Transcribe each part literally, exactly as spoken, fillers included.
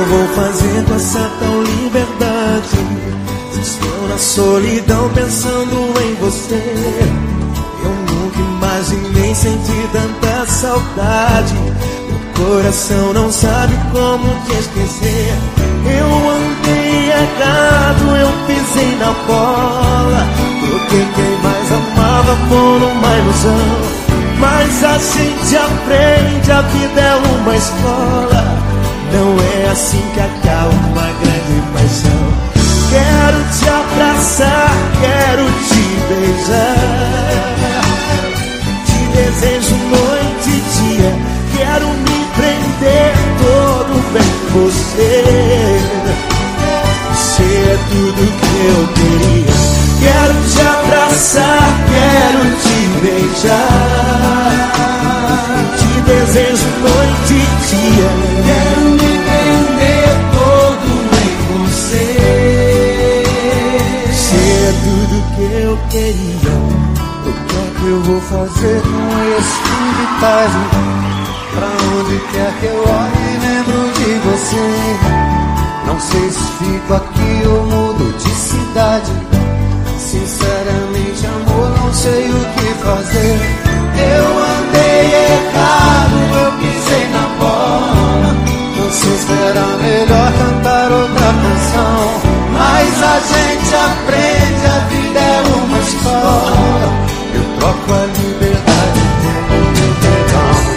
vou fazer com essa tal liberdade? Estou na solidão pensando em você. Eu nunca imaginei sentir tanta saudade. Meu coração não sabe como te esquecer. Eu andei errado, eu pisei na bola. Troquei quem mais amava por uma ilusão. Mas a gente aprende, a vida é uma escola. Não é assim que acaba uma grande paixão. Quero te abraçar, quero te beijar. Te desejo noite e dia. Quero me prender todo bem com você. Você é tudo que eu queria. Quero te abraçar, quero te beijar. Te desejo noite e dia. Quero me prender todo em você. Você é tudo que eu queria. O que é que eu vou fazer com esse viagem? Pra onde quer que eu olhe, lembro de você. Não sei se fico aqui ou mudo de cidade. Sinceramente, amor, não sei o que fazer. Eu andei errado, eu pisei na bola. Não sei se era melhor cantar outra canção. Mas a gente aprende, a vida é uma escola. Eu troco a liberdade pelo perdão.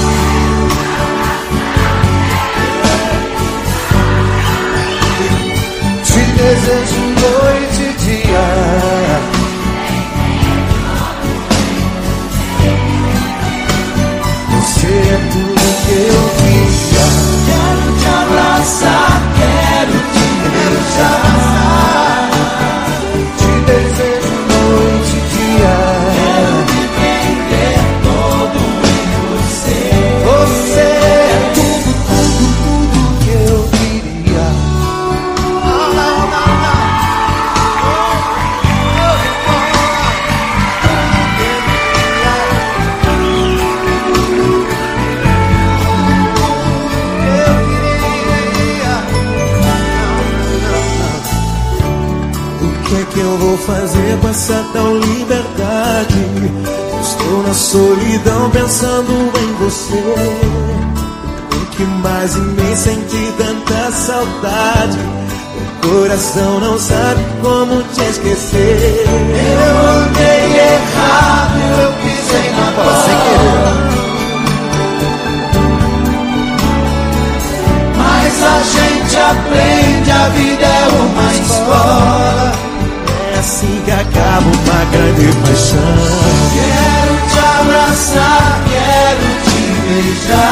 Te desejo noite e dia. Você é tudo que eu queria. Quero te abraçar, quero te beijar. Te desejo noite e dia. Quero me prender todo em você. Você é tudo, tudo, tudo que eu queria. Não, não, não, não. O que é que eu vou fazer com essa tal liberdade? Estou na solidão pensando em você. Nunca imaginei sentir tanta saudade. O coração não sabe como te esquecer. Eu andei errado, eu pisei na bola. Mas a gente aprende, a vida é uma escola. É assim que acaba uma grande paixão. Quero te abraçar, quero te beijar.